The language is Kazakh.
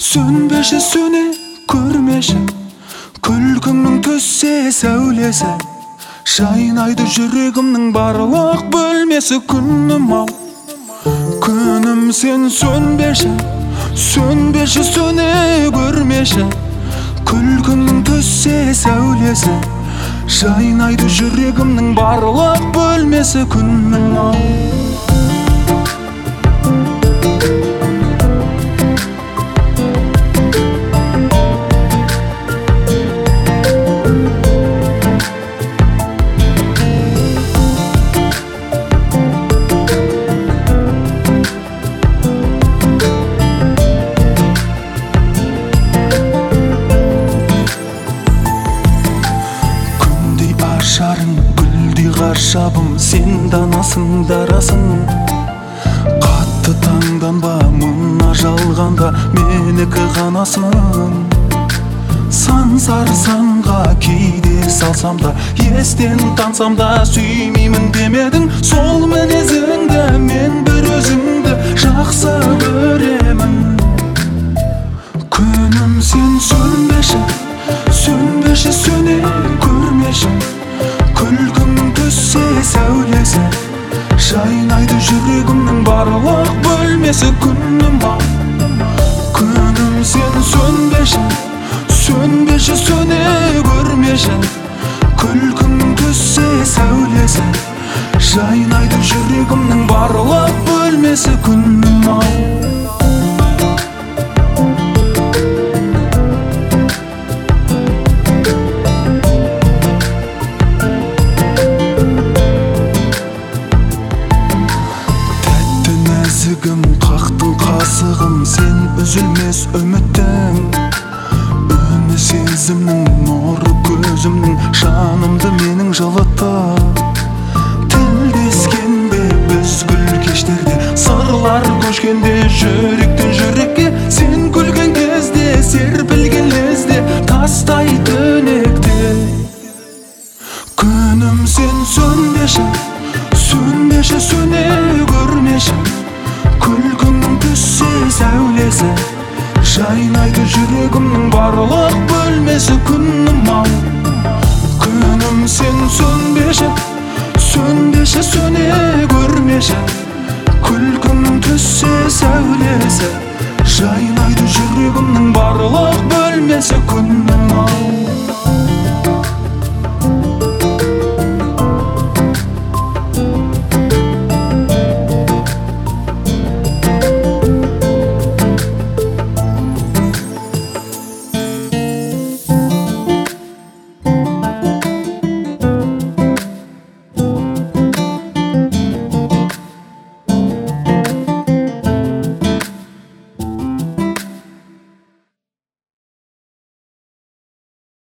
Sönбеші сөне көрмеші, күлкіңнің түссе сәулесі, шайнайды жүрегімнің барлық бөлмесі. Күнім ау, күнім сен сөнбеші, сөнбеші сөне көрмеші, күлкіңнің түссе сәулесі, шайнайды жүрегімнің барлық бөлмесі. Күнім ау. Гүлдей ғаршабым, сен данасың дарасың. Қатты таңданба, мына жалғанда менікі ғанасың. Сан сарсаңға кейде салсам да, естен тансам да, сүймеймін демедің. Сол мінезіңді мен бір өзіңді жақсы көремін. Күнім сен сөнбеші, сөнбеші сөне көрмеші, күлкіңнің түссе сәулесі, шайнайды жүрегімнің барлық бөлмесі. Күнім ау, күнім сен сөнбеші, сөнбеші сөне көрмеші, күлкіңнің түссе сәулесі, шайнайды жүрегімнің барлық бөлмесі. Күнім ау. Қақтың қасығым, сен үзілмес үміттің, үні сезімнің нұры көзімнің, жанымды менің жылытты. Тілдескенде біз гүл кештерде, сырлар көшкенде жүректен жүрекке, сен күлген кезде серпілген лезде тастай түнекте. Күнім сен сөнбеші, сөнбеші сөне көрмеші, күлкіңнің түссе сәулесі, шайнайды жүрегімнің барлық бөлмесі. Күнім ау, күнім сен сөнбеші, сөнбеші сөне көрмеші, күлкіңнің түссе сәулесі, шайнайды жүрегімнің барлық бөлмесі. Күнім ау.